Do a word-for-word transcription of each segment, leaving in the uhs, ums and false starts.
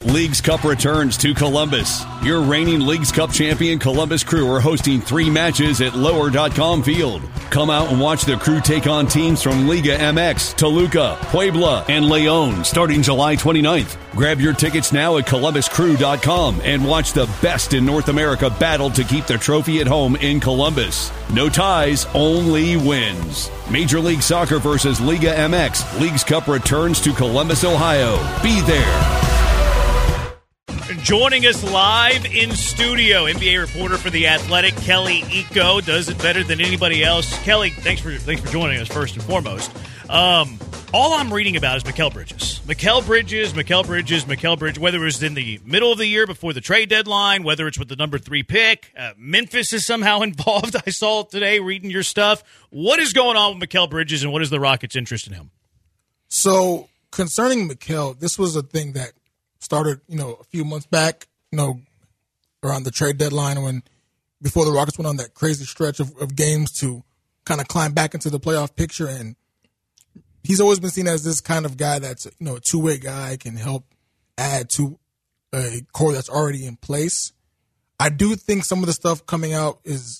Leagues Cup returns to Columbus. Your reigning Leagues Cup champion Columbus Crew are hosting three matches at lower dot com Field. Come out and watch the Crew take on teams from Liga M X, Toluca, Puebla, and Leon starting July twenty-ninth. Grab your tickets now at columbus crew dot com and watch the best in North America battle to keep the trophy at home in Columbus. No ties, only wins. Major League Soccer versus Liga M X. Leagues Cup returns to Columbus, Ohio. Be there. Joining us live in studio, N B A reporter for The Athletic, Kelly Iko, does it better than anybody else. Kelly, thanks for thanks for joining us first and foremost. Um, all I'm reading about is Mikal Bridges. Mikal Bridges, Mikal Bridges, Mikal Bridges, whether it was in the middle of the year before the trade deadline, whether it's with the number three pick. Uh, Memphis is somehow involved. I saw it today reading your stuff. What is going on with Mikal Bridges, and what is the Rockets' interest in him? So, concerning Mikal, this was a thing that started, you know, a few months back, you know, around the trade deadline when before the Rockets went on that crazy stretch of, of games to kind of climb back into the playoff picture. And he's always been seen as this kind of guy that's, you know, a two-way guy, can help add to a core that's already in place. I do think some of the stuff coming out is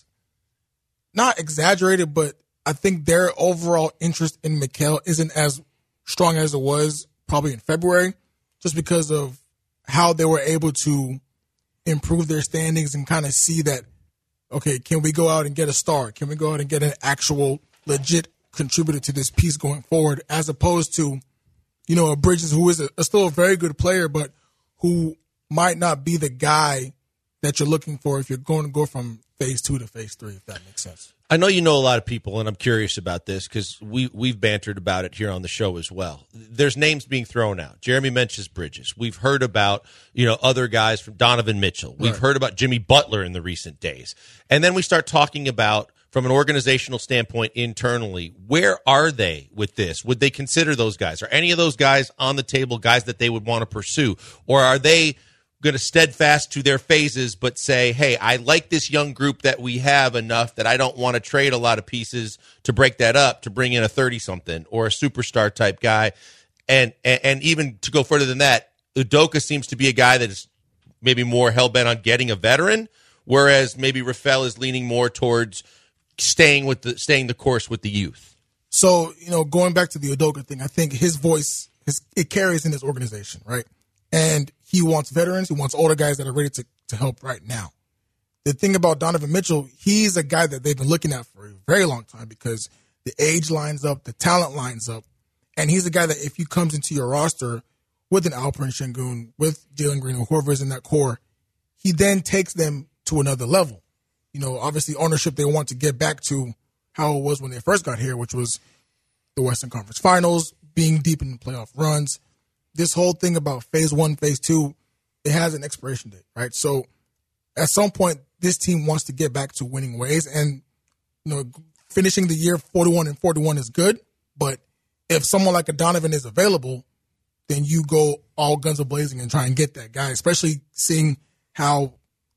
not exaggerated, but I think their overall interest in Mikal isn't as strong as it was probably in February, just because of how they were able to improve their standings and kind of see that, okay, can we go out and get a star? Can we go out and get an actual legit contributor to this piece going forward, as opposed to, you know, a Bridges who is a, a still a very good player, but who might not be the guy that you're looking for if you're going to go from phase two to phase three, if that makes sense. I know you know a lot of people, and I'm curious about this because we, we've bantered about it here on the show as well. There's names being thrown out. Jeremy mentions Bridges. We've heard about, you know, other guys from Donovan Mitchell. We've right. heard about Jimmy Butler in the recent days. And then we start talking about, from an organizational standpoint internally, where are they with this? Would they consider those guys? Are any of those guys on the table guys that they would want to pursue? Or are they going to steadfast to their phases but say, hey, I like this young group that we have enough that I don't want to trade a lot of pieces to break that up to bring in a thirty-something or a superstar type guy. And, and and even to go further than that, Udoka seems to be a guy that is maybe more hell-bent on getting a veteran, whereas maybe Rafael is leaning more towards staying with the staying the course with the youth. So, you know, going back to the Udoka thing, I think his voice, his, it carries in his organization, right? And he wants veterans. He wants older guys that are ready to, to help right now. The thing about Donovan Mitchell, he's a guy that they've been looking at for a very long time because the age lines up, the talent lines up. And he's a guy that if he comes into your roster with an Alperen Sengun, with Jalen Green, or whoever is in that core, he then takes them to another level. You know, obviously ownership, they want to get back to how it was when they first got here, which was the Western Conference Finals, being deep in the playoff runs. This whole thing about phase one, phase two, it has an expiration date, right? So at some point, this team wants to get back to winning ways. And, you know, finishing the year forty-one and forty-one is good. But if someone like a Donovan is available, then you go all guns a-blazing and try and get that guy, especially seeing how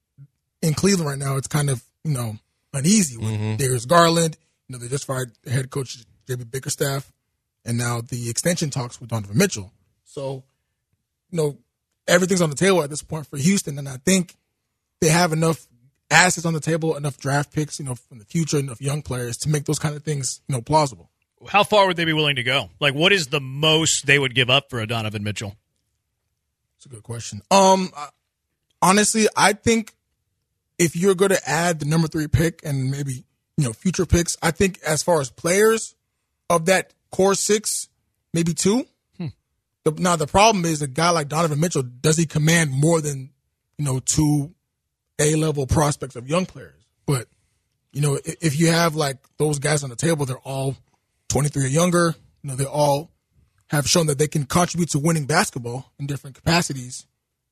in Cleveland right now it's kind of, you know, uneasy with mm-hmm. Darius Garland. You know, they just fired the head coach, J B Bickerstaff, and now the extension talks with Donovan Mitchell. So, you know, everything's on the table at this point for Houston, and I think they have enough assets on the table, enough draft picks, you know, from the future, enough young players to make those kind of things, you know, plausible. How far would they be willing to go? Like, what is the most they would give up for a Donovan Mitchell? That's a good question. Um, honestly, I think if you're going to add the number three pick and maybe, you know, future picks, I think as far as players of that core six, maybe two. The, now, the problem is a guy like Donovan Mitchell, does he command more than, you know, two A-level prospects of young players? But, you know, if, if you have, like, those guys on the table, they're all twenty-three or younger. You know, they all have shown that they can contribute to winning basketball in different capacities.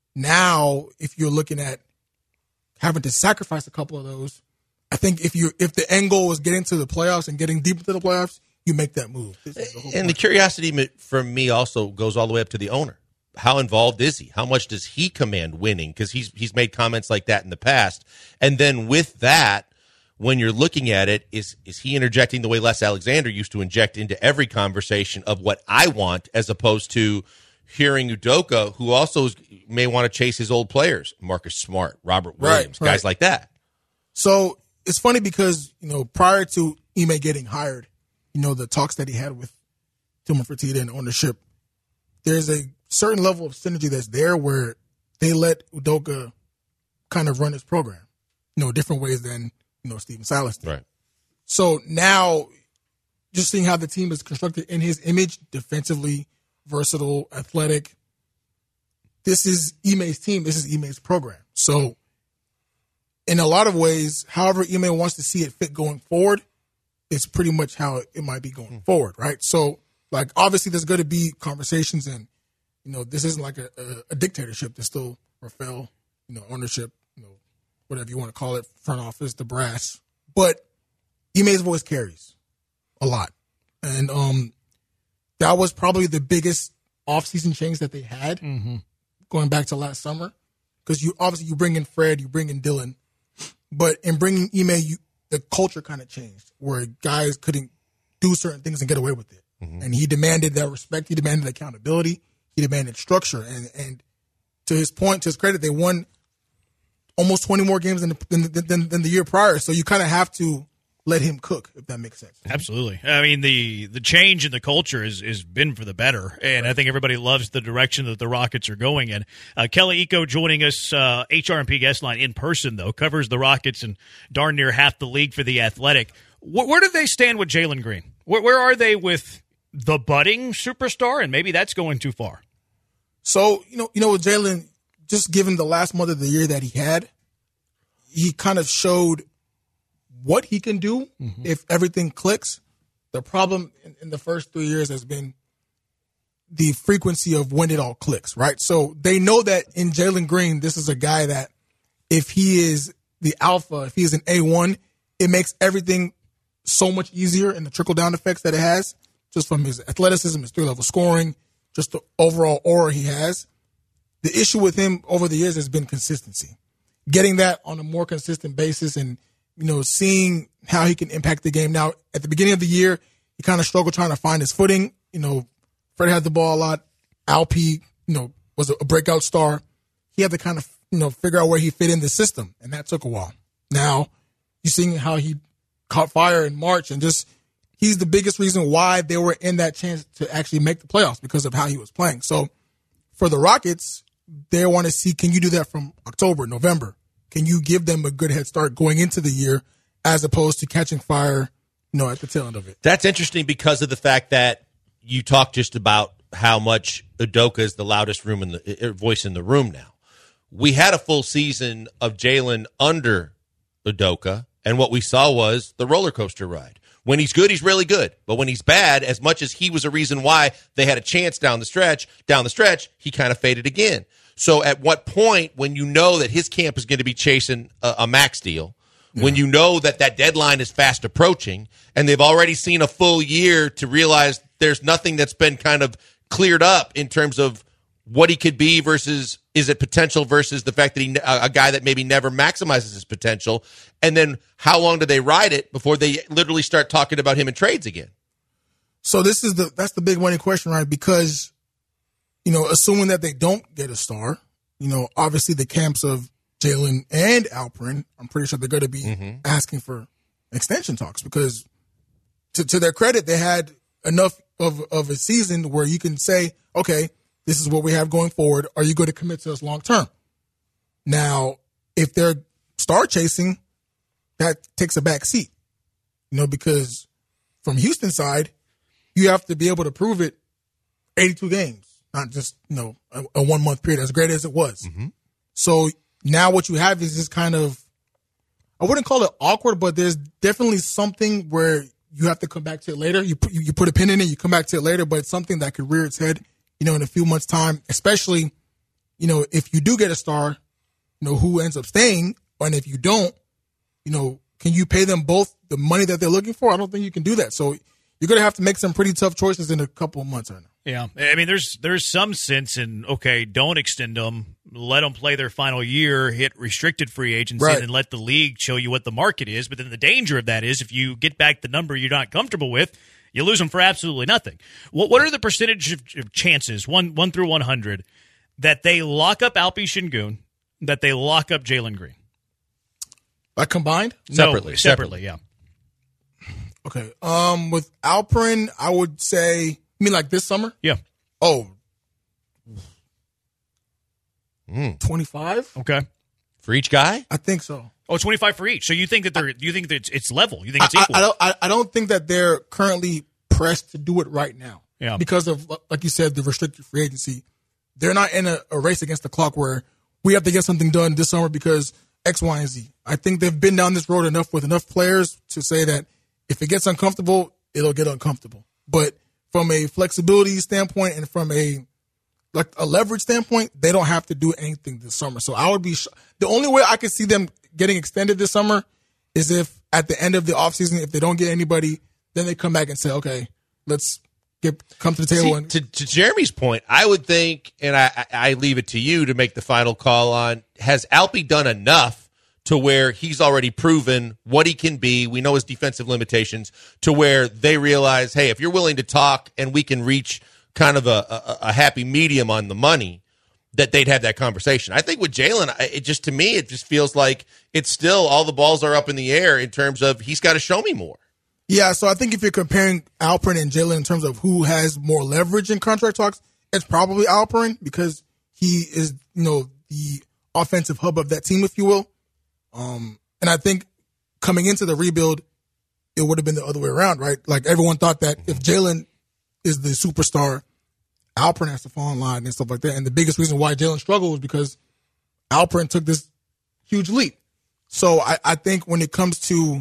Now, if you're looking at having to sacrifice a couple of those, I think if you if the end goal is getting to the playoffs and getting deep into the playoffs, you make that move. The and point. The curiosity from me also goes all the way up to the owner. How involved is he? How much does he command winning? Because he's he's made comments like that in the past. And then with that, when you're looking at it, is is he interjecting the way Les Alexander used to inject into every conversation of what I want, as opposed to, hearing Udoka, who also is, may want to chase his old players, Marcus Smart, Robert Williams, right, guys right. like that. So it's funny because, you know, prior to Ime getting hired, you know, the talks that he had with Tillman Fertitta and ownership, there's a certain level of synergy that's there where they let Udoka kind of run his program, you know, different ways than, you know, Stephen Silas did. Right. So now, just seeing how the team is constructed in his image, defensively, versatile, athletic, this is Ime's team. This is Ime's program. So in a lot of ways, however Ime wants to see it fit going forward, it's pretty much how it might be going mm. forward, right? So, like, obviously there's going to be conversations and, you know, this isn't like a, a, a dictatorship. There's still Rafael, you know, ownership, you know, whatever you want to call it, front office, the brass. But Ime's voice carries a lot. And um, that was probably the biggest offseason change that they had mm-hmm. going back to last summer. Because you obviously you bring in Fred, you bring in Dylan. But in bringing Ime, you, the culture kind of changed where guys couldn't do certain things and get away with it. Mm-hmm. And he demanded that respect. He demanded accountability. He demanded structure. And and to his point, to his credit, they won almost twenty more games than the, than, than, than the year prior. So you kind of have to let him cook, if that makes sense. Absolutely. I mean, the the change in the culture has is, is been for the better, and I think everybody loves the direction that the Rockets are going in. Uh, Kelly Iko joining us, uh, H R and P guest line in person, though, covers the Rockets and darn near half the league for the Athletic. Where, where do they stand with Jalen Green? Where, where are they with the budding superstar, and maybe that's going too far? So, you know, you know, with Jalen, just given the last month of the year that he had, he kind of showed what he can do mm-hmm. if everything clicks. The problem in, in the first three years has been the frequency of when it all clicks, right? So they know that in Jalen Green, this is a guy that if he is the alpha, if he is an A one, it makes everything so much easier and the trickle-down effects that it has, just from his athleticism, his three-level scoring, just the overall aura he has. The issue with him over the years has been consistency. Getting that on a more consistent basis and, you know, seeing how he can impact the game. Now, at the beginning of the year, he kind of struggled trying to find his footing. You know, Fred had the ball a lot. Alpi, you know, was a breakout star. He had to kind of, you know, figure out where he fit in the system, and that took a while. Now, you're seeing how he caught fire in March, and just he's the biggest reason why they were in that chance to actually make the playoffs because of how he was playing. So for the Rockets, they want to see, can you do that from October, November? Can you give them a good head start going into the year as opposed to catching fire, you know, at the tail end of it? That's interesting because of the fact that you talked just about how much Udoka is the loudest room in the voice in the room now. We had a full season of Jalen under Udoka, and what we saw was the roller coaster ride. When he's good, he's really good. But when he's bad, as much as he was a reason why they had a chance down the stretch, down the stretch, he kind of faded again. So at what point, when you know that his camp is going to be chasing a, a max deal, yeah. when you know that that deadline is fast approaching, and they've already seen a full year to realize there's nothing that's been kind of cleared up in terms of what he could be versus is it potential versus the fact that he a guy that maybe never maximizes his potential, and then how long do they ride it before they literally start talking about him in trades again? So this is the that's the big money question, right? Because, you know, assuming that they don't get a star, you know, obviously the camps of Jalen and Alperen, I'm pretty sure they're going to be mm-hmm. asking for extension talks because, to, to their credit, they had enough of, of a season where you can say, okay, this is what we have going forward. Are you going to commit to us long term? Now, if they're star chasing, that takes a back seat, you know, because from Houston's side, you have to be able to prove it eighty-two games. Not just, you know, a, a one-month period, as great as it was. Mm-hmm. So now what you have is this kind of, I wouldn't call it awkward, but there's definitely something where you have to come back to it later. You put, you put a pin in it, you come back to it later, but it's something that could rear its head, you know, in a few months' time, especially, you know, if you do get a star, you know, who ends up staying, and if you don't, you know, can you pay them both the money that they're looking for? I don't think you can do that. So you're going to have to make some pretty tough choices in a couple of months right now. Yeah, I mean, there's there's some sense in, okay, don't extend them, let them play their final year, hit restricted free agency, right. and let the league show you what the market is. But then the danger of that is if you get back the number you're not comfortable with, You lose them for absolutely nothing. What what are the percentage of, of chances, one one through one hundred, that they lock up Alpi Şengün, that they lock up Jalen Green? Like combined? Separately. No, separately, yeah. Okay. Um, with Alperen, I would say, you mean like this summer? Yeah. Oh. Mm. twenty-five? Okay. For each guy? I think so. Oh, twenty-five for each. So you think that they're you think that it's, it's level? You think it's I, equal? I, I don't. I, I don't think that they're currently pressed to do it right now. Yeah. Because of, like you said, the restricted free agency. They're not in a, a race against the clock where we have to get something done this summer because X, Y, and Z. I think they've been down this road enough with enough players to say that if it gets uncomfortable, it'll get uncomfortable. But from a flexibility standpoint and from a like a leverage standpoint, they don't have to do anything this summer. So I would be sh- the only way I could see them getting extended this summer is if at the end of the offseason, if they don't get anybody, then they come back and say, okay, let's get come to the table. See, and to, to Jeremy's point, I would think, and I, I I leave it to you to make the final call on, has Alpi done enough to where he's already proven what he can be? We know his defensive limitations to where they realize, hey, if you're willing to talk and we can reach kind of a, a, a happy medium on the money, that they'd have that conversation. I think with Jalen, it just to me, it just feels like it's still all the balls are up in the air in terms of he's got to show me more. Yeah, so I think if you're comparing Alperen and Jalen in terms of who has more leverage in contract talks, it's probably Alperen because he is, you know, the offensive hub of that team, if you will. Um, and I think coming into the rebuild, it would have been the other way around, right? Like everyone thought that if Jalen is the superstar, Alperen has to fall in line and stuff like that. And the biggest reason why Jalen struggled was because Alperen took this huge leap. So I, I think when it comes to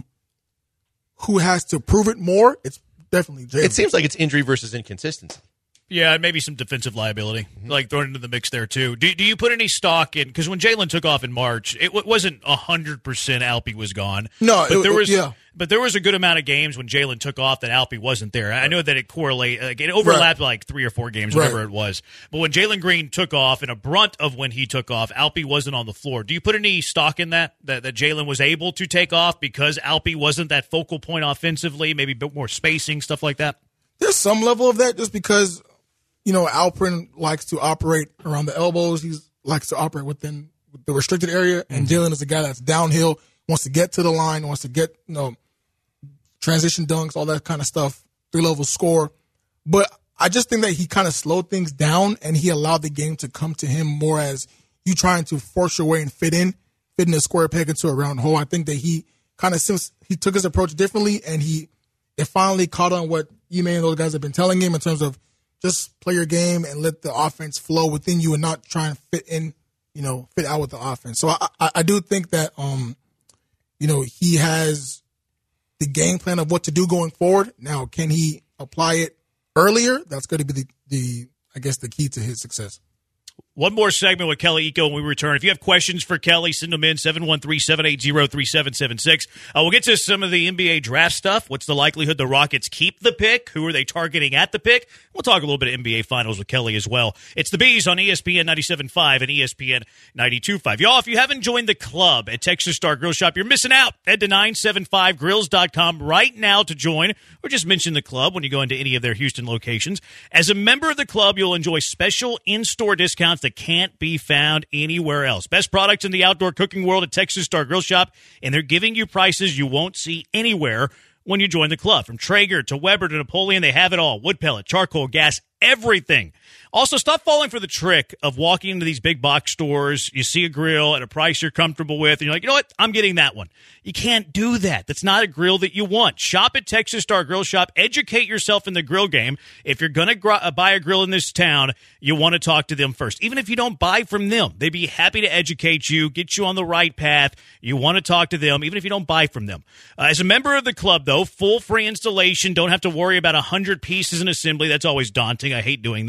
who has to prove it more, it's definitely Jalen. It seems like it's injury versus inconsistency. Yeah, maybe some defensive liability, mm-hmm. like thrown into the mix there, too. Do, do you put any stock in, because when Jalen took off in March, it w- wasn't one hundred percent Alpi was gone. No, but it, there was, yeah. But there was a good amount of games when Jalen took off that Alpi wasn't there. I know that it correlated, like, it overlapped right. like three or four games, whatever right. it was. But when Jalen Green took off, and a brunt of when he took off, Alpi wasn't on the floor. Do you put any stock in that, that, that Jalen was able to take off because Alpi wasn't that focal point offensively, maybe a bit more spacing, stuff like that? There's some level of that just because – you know, Alperen likes to operate around the elbows. He likes to operate within the restricted area. And mm-hmm. Jalen is a guy that's downhill, wants to get to the line, wants to get, you know, transition dunks, all that kind of stuff, three-level score. But I just think that he kind of slowed things down and he allowed the game to come to him more as you trying to force your way and fit in, fit in a square peg into a round hole. I think that he kind of, he took his approach differently and he, it finally caught on what Ime and those guys have been telling him in terms of just play your game and let the offense flow within you and not try and fit in, you know, fit out with the offense. So I, I, I do think that, um, you know, he has the game plan of what to do going forward. Now, can he apply it earlier? That's going to be the, the, I guess, the key to his success. One more segment with Kelly Iko when we return. If you have questions for Kelly, send them in, seven one three, seven eight zero, three seven seven six. Uh, we'll get to some of the N B A draft stuff. What's the likelihood the Rockets keep the pick? Who are they targeting at the pick? We'll talk a little bit of N B A Finals with Kelly as well. It's the Bees on E S P N ninety-seven point five and E S P N ninety-two point five. Y'all, if you haven't joined the club at Texas Star Grill Shop, you're missing out. Head to nine seven five grills dot com right now to join, or just mention the club when you go into any of their Houston locations. As a member of the club, you'll enjoy special in-store discounts that can't be found anywhere else. Best products in the outdoor cooking world at Texas Star Grill Shop, and they're giving you prices you won't see anywhere when you join the club. From Traeger to Weber to Napoleon, they have it all. Wood pellet, charcoal, gas, everything. Also, stop falling for the trick of walking into these big box stores. You see a grill at a price you're comfortable with, and you're like, you know what? I'm getting that one. You can't do that. That's not a grill that you want. Shop at Texas Star Grill Shop. Educate yourself in the grill game. If you're going to gr- uh, buy a grill in this town, you want to talk to them first. Even if you don't buy from them, they'd be happy to educate you, get you on the right path. You want to talk to them, even if you don't buy from them. Uh, as a member of the club, though, full free installation. Don't have to worry about one hundred pieces in assembly. That's always daunting. I hate doing that.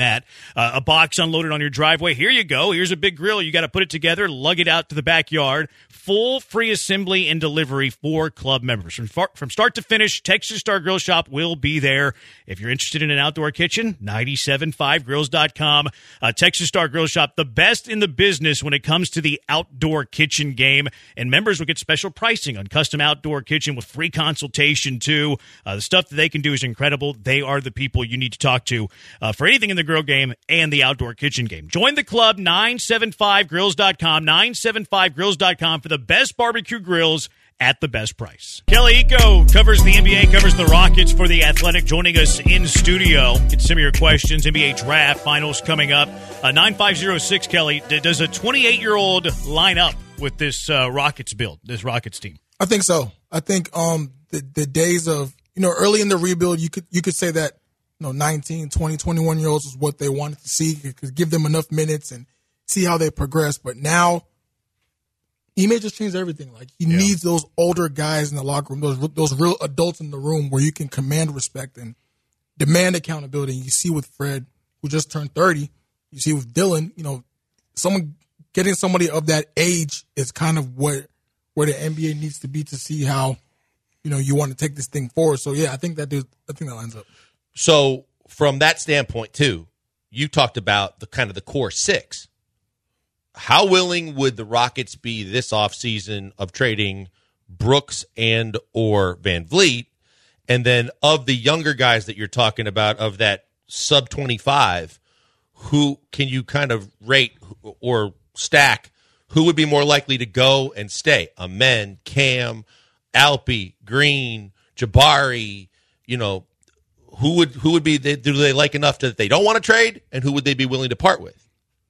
uh, a box unloaded on your driveway. Here you go. Here's a big grill. You got to put it together, lug it out to the backyard. Full free assembly and delivery for club members. From, far, from start to finish, Texas Star Grill Shop will be there. If you're interested in an outdoor kitchen, nine seven five grills dot com. Uh, Texas Star Grill Shop, the best in the business when it comes to the outdoor kitchen game. And members will get special pricing on custom outdoor kitchen with free consultation, too. Uh, the stuff that they can do is incredible. They are the people you need to talk to uh, for anything in the grill game and the outdoor kitchen game. Join the club, nine seven five grills dot com, nine seven five grills dot com for the best barbecue grills at the best price. Kelly Iko covers the N B A, covers the Rockets for The Athletic, joining us in studio. Get some of your questions. N B A draft finals coming up. Uh, nine five zero six, Kelly, d- does a twenty-eight-year-old line up with this uh, Rockets build, this Rockets team? I think so. I think um, the, the days of, you know, early in the rebuild, you could you could say that, you know, nineteen, twenty, twenty-one-year-olds was what they wanted to see. You could give them enough minutes and see how they progress. But now, he may just change everything. Like, he yeah. needs those older guys in the locker room, those those real adults in the room where you can command respect and demand accountability. And you see with Fred, who just turned thirty, you see with Dylan, you know, someone getting somebody of that age is kind of what where the N B A needs to be to see how, you know, you want to take this thing forward. So, yeah, I think that I think that lines up. So, from that standpoint, too, you talked about the kind of the core six. How willing would the Rockets be this offseason of trading Brooks and or Van Vliet? And then of the younger guys that you're talking about, of that sub twenty-five, who can you kind of rate or stack? Who would be more likely to go and stay? Amen, Cam, Alpi, Green, Jabari, you know, who would who would be, do they like enough that they don't want to trade? And who would they be willing to part with?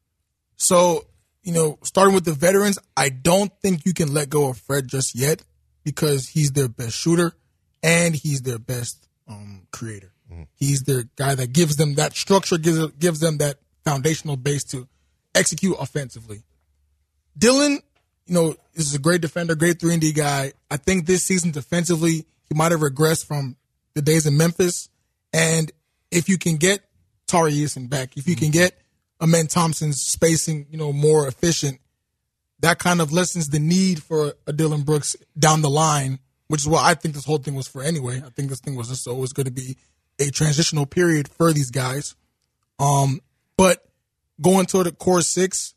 So, you know, starting with the veterans, I don't think you can let go of Fred just yet because he's their best shooter and he's their best um, creator. Mm-hmm. He's their guy that gives them that structure, gives, gives them that foundational base to execute offensively. Dylan, you know, is a great defender, great three and D guy. I think this season defensively, he might have regressed from the days in Memphis. And if you can get Tari Eason back, if you can get Amen Thompson's spacing, you know, more efficient, that kind of lessens the need for a Dylan Brooks down the line, which is what I think this whole thing was for anyway. I think this thing was just always going to be a transitional period for these guys. Um, but going to the core six,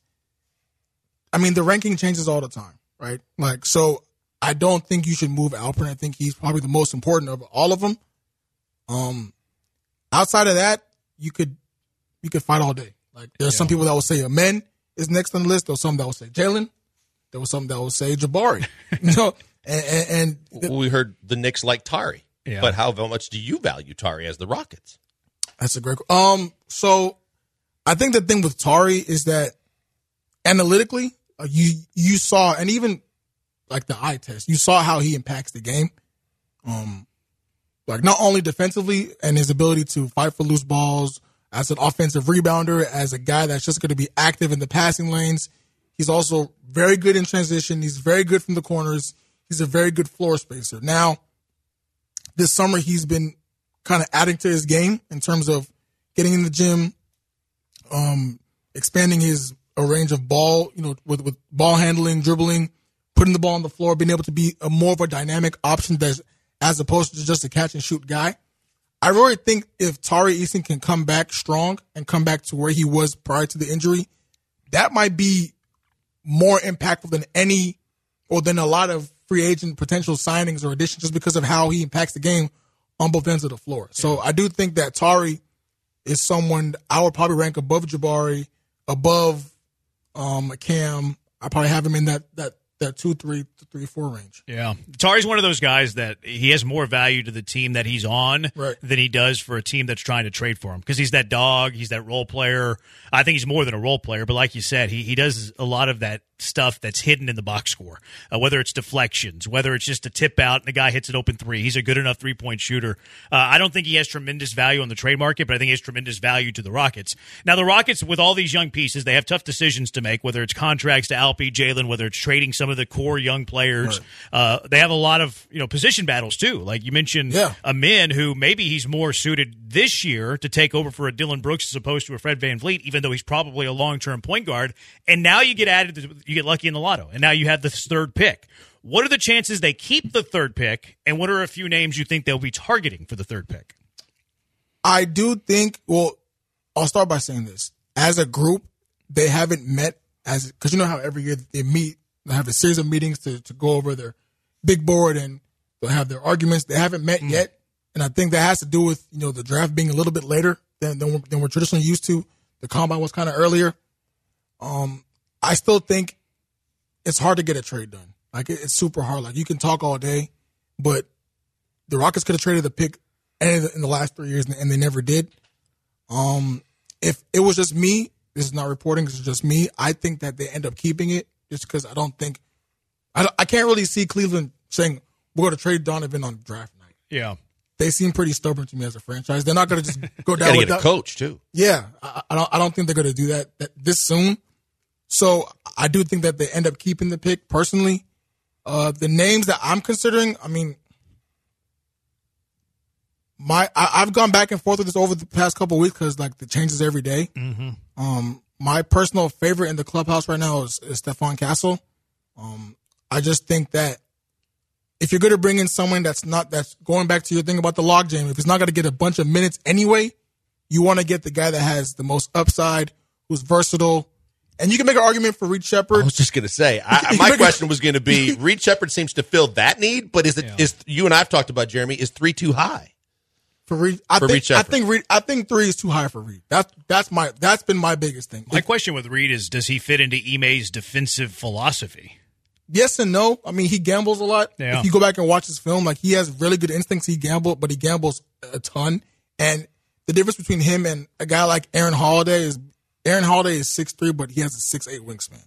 I mean, the ranking changes all the time, right? Like, so I don't think you should move Alperen. I think he's probably the most important of all of them. Um, outside of that, you could you could fight all day. Like, there's yeah. some people that will say Amen is next on the list. There's some that will say Jalen. There was some that will say Jabari. You know, and, and, and we heard the Knicks like Tari, yeah. but how much do you value Tari as the Rockets? That's a great. Um, so I think the thing with Tari is that analytically, uh, you you saw, and even like the eye test, you saw how he impacts the game. Um, like not only defensively and his ability to fight for loose balls, as an offensive rebounder, as a guy that's just going to be active in the passing lanes. He's also very good in transition. He's very good from the corners. He's a very good floor spacer. Now, this summer he's been kind of adding to his game in terms of getting in the gym, um, expanding his a range of ball, you know, with, with ball handling, dribbling, putting the ball on the floor, being able to be a more of a dynamic option that's, as opposed to just a catch and shoot guy. I really think if Tari Eason can come back strong and come back to where he was prior to the injury, that might be more impactful than any or than a lot of free agent potential signings or additions just because of how he impacts the game on both ends of the floor. So I do think that Tari is someone I would probably rank above Jabari, above um, Cam. I probably have him in that that that two, three, three, four range. Yeah. Tari's one of those guys that he has more value to the team that he's on right. than he does for a team that's trying to trade for him because he's that dog. He's that role player. I think he's more than a role player, but like you said, he, he does a lot of that stuff that's hidden in the box score, uh, whether it's deflections, whether it's just a tip out and the guy hits an open three. He's a good enough three-point shooter. Uh, I don't think he has tremendous value on the trade market, but I think he has tremendous value to the Rockets. Now, the Rockets, with all these young pieces, they have tough decisions to make, whether it's contracts to Alpi, Jalen, whether it's trading some of the core young players. Right. Uh, they have a lot of you know position battles, too. Like you mentioned, yeah. Amin, who maybe he's more suited this year to take over for a Dillon Brooks as opposed to a Fred VanVleet, even though he's probably a long-term point guard. And now you get added, to, you get lucky in the lotto, and now you have this third pick. What are the chances they keep the third pick, and what are a few names you think they'll be targeting for the third pick? I do think, well, I'll start by saying this. As a group, they haven't met, as because you know how every year they meet, they have a series of meetings to, to go over their big board, and they'll have their arguments. They haven't met mm. yet, and I think that has to do with you know the draft being a little bit later than, than, we're, than we're traditionally used to. The combine was kind of earlier. Um, I still think it's hard to get a trade done. Like, it, it's super hard. Like, you can talk all day, but the Rockets could have traded the pick in the, in the last three years, and they never did. Um, if it was just me, this is not reporting, this is just me, I think that they end up keeping it just because I don't think I, – I can't really see Cleveland saying, we're going to trade Donovan on draft night. Yeah. They seem pretty stubborn to me as a franchise. They're not going to just go down with with get a coach, too. Yeah. I, I, don't, I don't think they're going to do that, that this soon. So I do think that they end up keeping the pick personally. Uh, the names that I'm considering, I mean, my I, I've gone back and forth with this over the past couple of weeks because like the changes every day. Mm-hmm. Um, my personal favorite in the clubhouse right now is, is Stephon Castle. Um, I just think that if you're going to bring in someone that's not that's going back to your thing about the logjam, if it's not going to get a bunch of minutes anyway, you want to get the guy that has the most upside, who's versatile. And you can make an argument for Reed Sheppard. I was just going to say, I, my question was going to be, Reed Sheppard seems to fill that need, but is it yeah. is you and I have talked about, Jeremy, is three too high? For Reed, I for think Reed I think Reed, I think three is too high for Reed. That's that's my that's been my biggest thing. My if, question with Reed is, does he fit into Ime's defensive philosophy? Yes and no. I mean, he gambles a lot. Yeah. If you go back and watch his film, like he has really good instincts. He gambles, but he gambles a ton. And the difference between him and a guy like Aaron Holiday is Aaron Holiday is six three, but he has a six eight wingspan.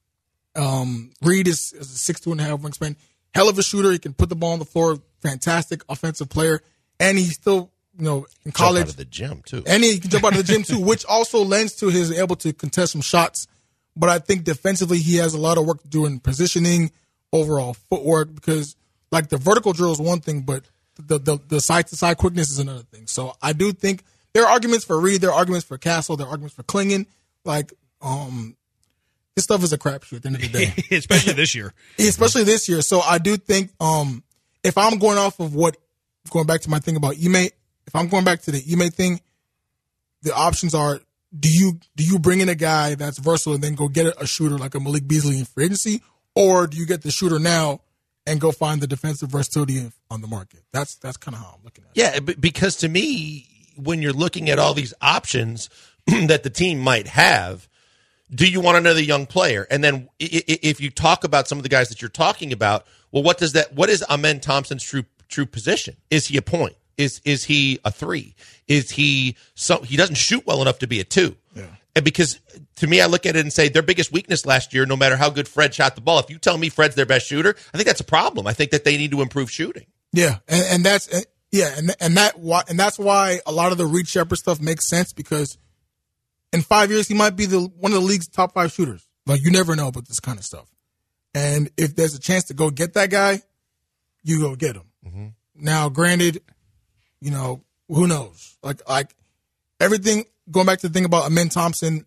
Um, Reed is, is a six two and a half wingspan. Hell of a shooter. He can put the ball on the floor. Fantastic offensive player. And he's still, you know, in college. Jump out of the gym, too. And he can jump out of the gym, too, which also lends to his able to contest some shots. But I think defensively he has a lot of work to do in positioning, overall footwork, because, like, the vertical drill is one thing, but the the, the side-to-side quickness is another thing. So I do think there are arguments for Reed, there are arguments for Castle, there are arguments for Klingon. Like, um, this stuff is a crapshoot at the end of the day. Especially this year. Especially this year. So I do think um, if I'm going off of what, going back to my thing about Ime, if I'm going back to the Ime thing, the options are, do you do you bring in a guy that's versatile and then go get a shooter like a Malik Beasley in free agency, or do you get the shooter now and go find the defensive versatility on the market? That's that's kind of how I'm looking at it. Yeah, because to me, when you're looking at all these options that the team might have, do you want another young player? And then if you talk about some of the guys that you're talking about, well, what does that? What is Amen Thompson's true true position? Is he a point? Is is he a three? Is he so he doesn't shoot well enough to be a two? Yeah. And because to me, I look at it and say their biggest weakness last year, no matter how good Fred shot the ball, if you tell me Fred's their best shooter, I think that's a problem. I think that they need to improve shooting. Yeah, and, and that's yeah, and and that why and that's why a lot of the Reed Sheppard stuff makes sense, because in five years he might be the one of the league's top five shooters. Like, you never know about this kind of stuff. And if there's a chance to go get that guy, you go get him. Mm-hmm. Now, granted, you know, who knows? Like, like everything, going back to the thing about Amen Thompson,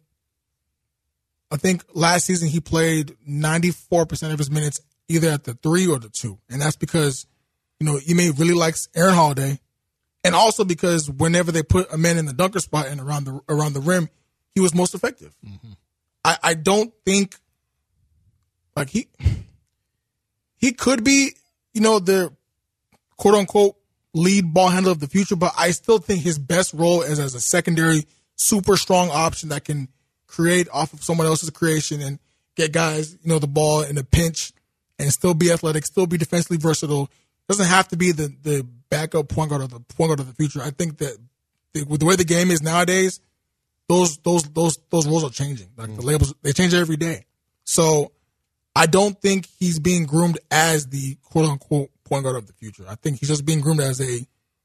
I think last season he played ninety-four percent of his minutes either at the three or the two. And that's because, you know, Ime really likes Aaron Holiday. And also because whenever they put Amen in the dunker spot and around the around the rim, he was most effective. Mm-hmm. I, I don't think, like, he he could be, you know, the quote-unquote lead ball handler of the future, but I still think his best role is as a secondary, super strong option that can create off of someone else's creation and get guys, you know, the ball in a pinch and still be athletic, still be defensively versatile. Doesn't have to be the, the backup point guard of the point guard of the future. I think that the, with the way the game is nowadays, those those those those roles are changing. Like, the labels, they change every day. So I don't think he's being groomed as the quote-unquote point guard of the future. I think he's just being groomed as a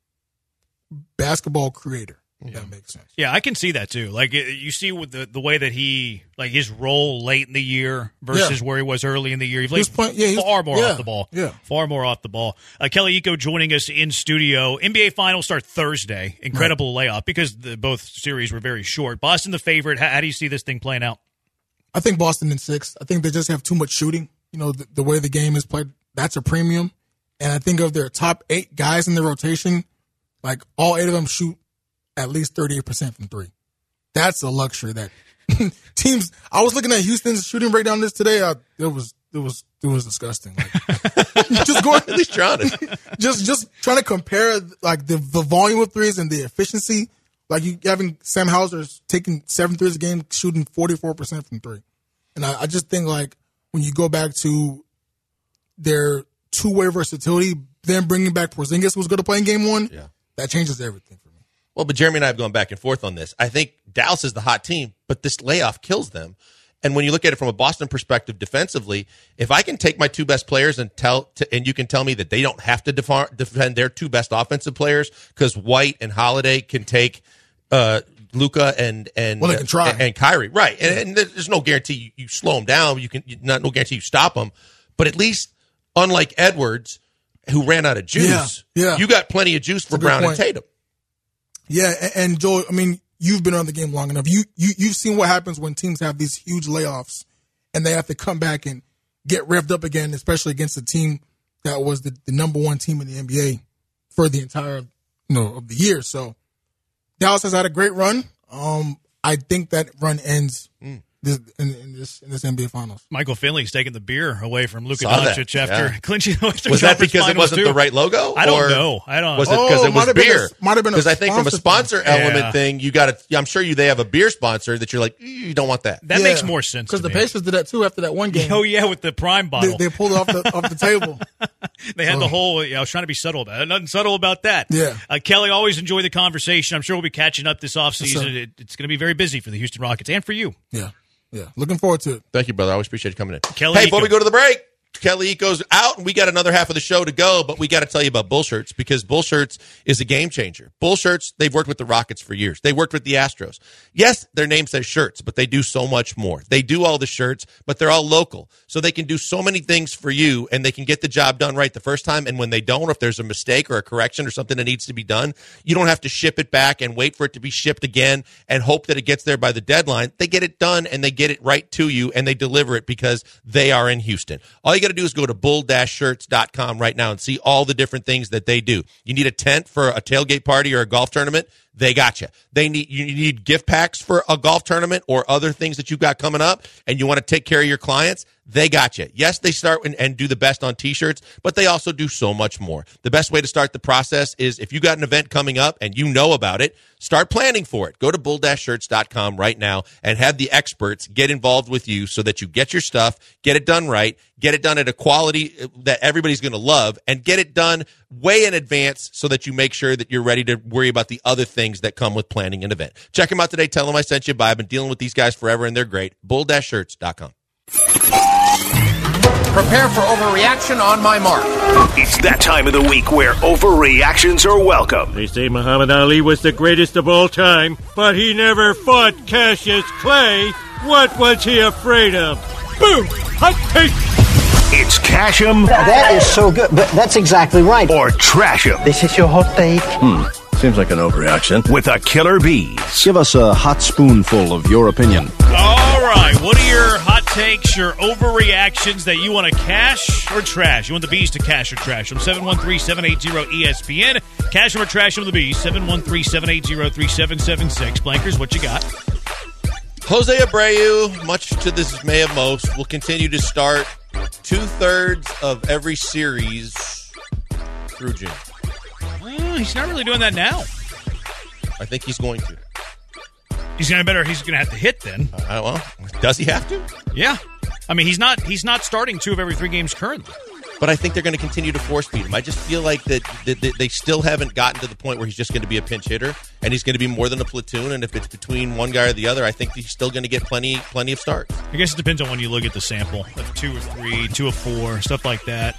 basketball creator. If yeah. that makes sense. Yeah, I can see that too. Like you see with the the way that he like his role late in the year versus yeah. where he was early in the year. He played playing, yeah, far more yeah, off the ball. Yeah, far more off the ball. Uh, Kelly Iko joining us in studio. N B A Finals start Thursday. Incredible right. layoff because the, both series were very short. Boston the favorite. How, how do you see this thing playing out? I think Boston in six. I think they just have too much shooting. You know, the, the way the game is played, that's a premium. And I think of their top eight guys in the rotation, like all eight of them shoot at least thirty-eight percent from three. That's a luxury that teams. I was looking at Houston's shooting breakdown this today. I, it was it was it was disgusting. Like, just going at least trying to just just trying to compare like the the volume of threes and the efficiency. Like you having Sam Hauser taking seven threes a game, shooting forty-four percent from three. And I, I just think like when you go back to their two way versatility, then bringing back Porzingis, who's going to play in game one, yeah. that changes everything. Well, but Jeremy and I have gone back and forth on this. I think Dallas is the hot team, but this layoff kills them. And when you look at it from a Boston perspective defensively, if I can take my two best players and tell, to, and you can tell me that they don't have to def- defend their two best offensive players because White and Holiday can take uh, Luka and and well, they can try. and, and Kyrie, right? And, and there's no guarantee you, you slow them down. You can not no guarantee you stop them, but at least unlike Edwards, who ran out of juice, yeah, yeah. you got plenty of juice for Brown point. and Tatum. Yeah, and, and Joel, I mean, you've been on the game long enough. You, you, you've seen what happens when teams have these huge layoffs and they have to come back and get revved up again, especially against a team that was the, the number one team in the N B A for the entire, you know, of the year. So Dallas has had a great run. Um, I think that run ends mm. this, in, in this in this N B A Finals. Michael Finley's taking the beer away from Luka Saw Doncic that. after Yeah. clinching the Western Was that Conference because it wasn't too. the right logo? I don't or know. I don't. Was it because oh, it was beer? Might have been because I think from a sponsor thing. element yeah. thing, you got to. I'm sure you they have a beer sponsor that you're like you don't want that. That yeah. makes more sense because the me. Pacers did that too after that one game. Oh yeah, with the Prime bottle, they, they pulled it off the off the table. They had so. the whole. Yeah, I was trying to be subtle about it. Nothing subtle about that. Yeah, uh, Kelly, always enjoy the conversation. I'm sure we'll be catching up this offseason. Yes, it, it's going to be very busy for the Houston Rockets and for you. Yeah. Yeah, looking forward to it. Thank you, brother. I always appreciate you coming in. Kelly hey, before Iko. we go to the break, Kelly Iko's out, and we got another half of the show to go, but we got to tell you about Bull Shirts because Bull Shirts is a game changer. Bull Shirts, they've worked with the Rockets for years. They worked with the Astros. Yes, their name says shirts, but they do so much more. They do all the shirts, but they're all local. So they can do so many things for you, and they can get the job done right the first time. And when they don't, or if there's a mistake or a correction or something that needs to be done, you don't have to ship it back and wait for it to be shipped again and hope that it gets there by the deadline. They get it done, and they get it right to you, and they deliver it because they are in Houston. All you got to do is go to bull shirts dot com right now and see all the different things that they do. You need a tent for a tailgate party or a golf tournament? They got you. They need you need gift packs for a golf tournament or other things that you've got coming up, and you want to take care of your clients? They got you. Yes, they start and, and do the best on T-shirts, but they also do so much more. The best way to start the process is if you got an event coming up and you know about it, start planning for it. Go to bull shirts dot com right now and have the experts get involved with you so that you get your stuff, get it done right, get it done at a quality that everybody's going to love, and get it done way in advance so that you make sure that you're ready to worry about the other things that come with planning an event. Check them out today. Tell them I sent you by. I've been dealing with these guys forever, and they're great. bull shirts dot com. Prepare for overreaction on my mark. It's that time of the week where overreactions are welcome. They say Muhammad Ali was the greatest of all time, but he never fought Cassius Clay. What was he afraid of? Boom! Hot take! It's Cash 'em. That is so good, but that's exactly right. Or Trash 'em. This is your hot take. Hmm. Seems like an overreaction. With a killer bees. Give us a hot spoonful of your opinion. All right. What are your hot takes, your overreactions that you want to cash or trash? You want the bees to cash or trash them? seven one three, seven eight zero, E S P N. Cash them or trash them, the bees. seven one three, seven eight zero, three seven seven six. Blankers, what you got? Jose Abreu, much to the dismay of most, will continue to start two-thirds of every series through June. Well, he's not really doing that now. I think he's going to. He's gonna better. He's gonna have to hit then. Uh, well, does he have to? Yeah, I mean he's not. He's not starting two of every three games currently. But I think they're going to continue to force feed him. I just feel like that, that, that they still haven't gotten to the point where he's just going to be a pinch hitter, and he's going to be more than a platoon. And if it's between one guy or the other, I think he's still going to get plenty, plenty of starts. I guess it depends on when you look at the sample of two or three, two or four, stuff like that.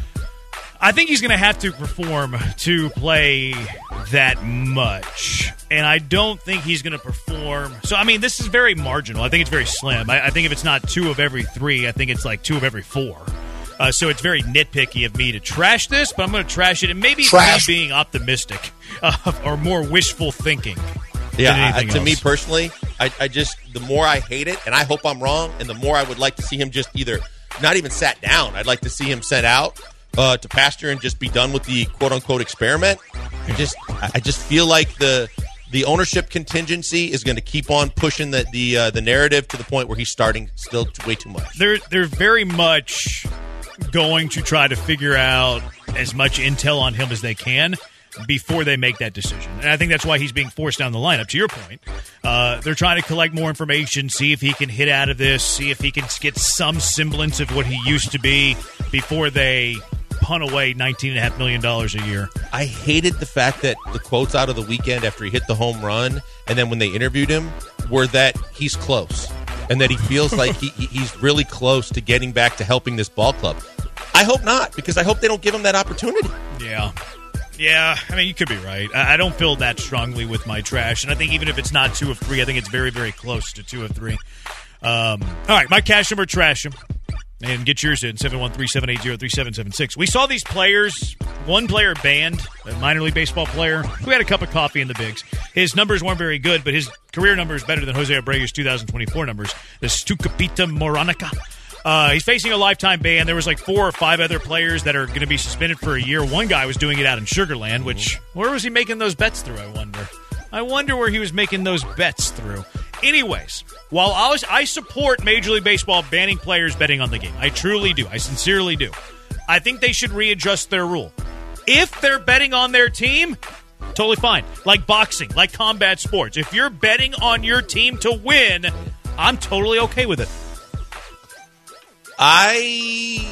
I think he's going to have to perform to play that much, and I don't think he's going to perform. So, I mean, this is very marginal. I think it's very slim. I, I think if it's not two of every three, I think it's like two of every four. Uh, so it's very nitpicky of me to trash this, but I'm going to trash it, and maybe it's Trash. me being optimistic uh, or more wishful thinking. Yeah, than I, to else. me personally, I, I just, the more I hate it, and I hope I'm wrong, and the more I would like to see him just either not even sat down. I'd like to see him sent out uh, to pasture and just be done with the quote-unquote experiment. I just I just feel like the the ownership contingency is going to keep on pushing the the, uh, the narrative to the point where he's starting still way too much. They're, they're very much going to try to figure out as much intel on him as they can before they make that decision. And I think that's why he's being forced down the lineup, to your point. Uh, they're trying to collect more information, see if he can hit out of this, see if he can get some semblance of what he used to be before they punt away nineteen point five million dollars a year. I hated the fact that the quotes out of the weekend after he hit the home run, and then when they interviewed him, were that he's close and that he feels like he, he, he's really close to getting back to helping this ball club. I hope not, because I hope they don't give him that opportunity. Yeah. Yeah, I mean, you could be right. I I don't feel that strongly with my trash, and I think even if it's not two of three, I think it's very, very close to two of three. Um, all right, my cash number, trash him. And get yours in, seven one three, seven eight zero, three seven seven six. We saw these players, one player banned, a minor league baseball player, who had a cup of coffee in the bigs. His numbers weren't very good, but his career number is better than Jose Abreu's two thousand twenty-four numbers. The Stucapita Moranica. Uh, he's facing a lifetime ban. There was like four or five other players that are going to be suspended for a year. One guy was doing it out in Sugar Land, which, where was he making those bets through, I wonder? I wonder where he was making those bets through. Anyways, while I, was, I support Major League Baseball banning players betting on the game, I truly do. I sincerely do. I think they should readjust their rule. If they're betting on their team, totally fine. Like boxing, like combat sports. If you're betting on your team to win, I'm totally okay with it. I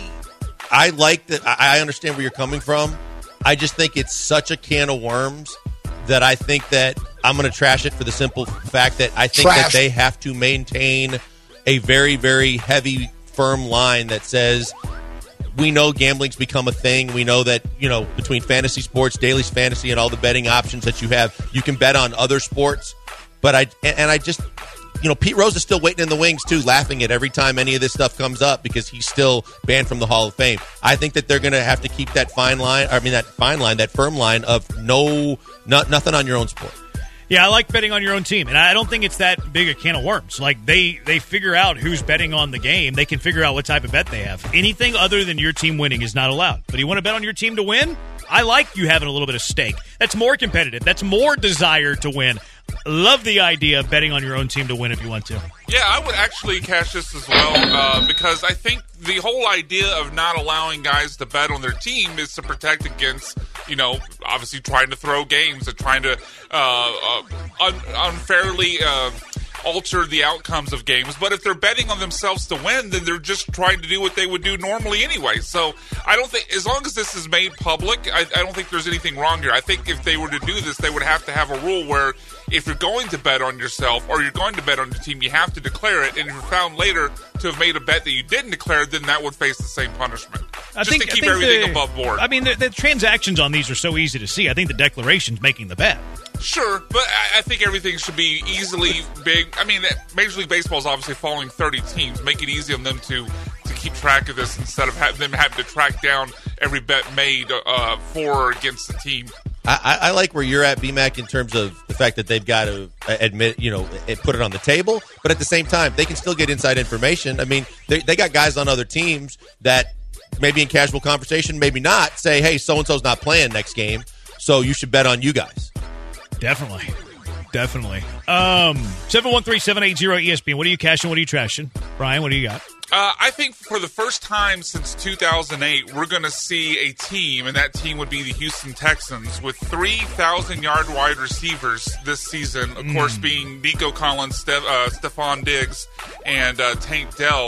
I like that. I understand where you're coming from. I just think it's such a can of worms that I think that I'm going to trash it for the simple fact that I think Trash. that they have to maintain a very, very heavy, firm line that says we know gambling's become a thing. We know that, you know, between fantasy sports, Daily Fantasy, and all the betting options that you have, you can bet on other sports. But I and I just, you know, Pete Rose is still waiting in the wings, too, laughing at every time any of this stuff comes up because he's still banned from the Hall of Fame. I think that they're going to have to keep that fine line, I mean, that fine line, that firm line of no, not, nothing on your own sport. Yeah, I like betting on your own team, and I don't think it's that big a can of worms. Like, they, they figure out who's betting on the game. They can figure out what type of bet they have. Anything other than your team winning is not allowed. But you want to bet on your team to win? I like you having a little bit of stake. That's more competitive. That's more desire to win. Love the idea of betting on your own team to win if you want to. Yeah, I would actually cash this as well uh, because I think the whole idea of not allowing guys to bet on their team is to protect against, you know, obviously trying to throw games and trying to uh, uh, un- unfairly uh, alter the outcomes of games. But if they're betting on themselves to win, then they're just trying to do what they would do normally anyway. So I don't think, as long as this is made public, I, I don't think there's anything wrong here. I think if they were to do this, they would have to have a rule where if you're going to bet on yourself or you're going to bet on your team, you have to declare it. And if you're found later to have made a bet that you didn't declare, then that would face the same punishment. I Just think, to keep I think everything the, above board. I mean, the, the transactions on these are so easy to see. I think the declaration's making the bet. Sure, but I, I think everything should be easily big. I mean, Major League Baseball is obviously following thirty teams. Make it easy on them to, to keep track of this instead of have them having to track down every bet made uh, for or against the team. I, I like where you're at, B-Mac, in terms of the fact that they've got to admit, you know, put it on the table. But at the same time, they can still get inside information. I mean, they, they got guys on other teams that maybe in casual conversation, maybe not, say, hey, so-and-so's not playing next game, so you should bet on you guys. Definitely. Definitely. Um, seven one three, seven eight zero, E S P N. What are you cashing? What are you trashing? Brian, what do you got? Uh, I think for the first time since two thousand eight, we're going to see a team, and that team would be the Houston Texans, with three thousand-yard wide receivers this season, of mm. course, being Nico Collins, Ste- uh, Stephon Diggs, and uh, Tank Dell.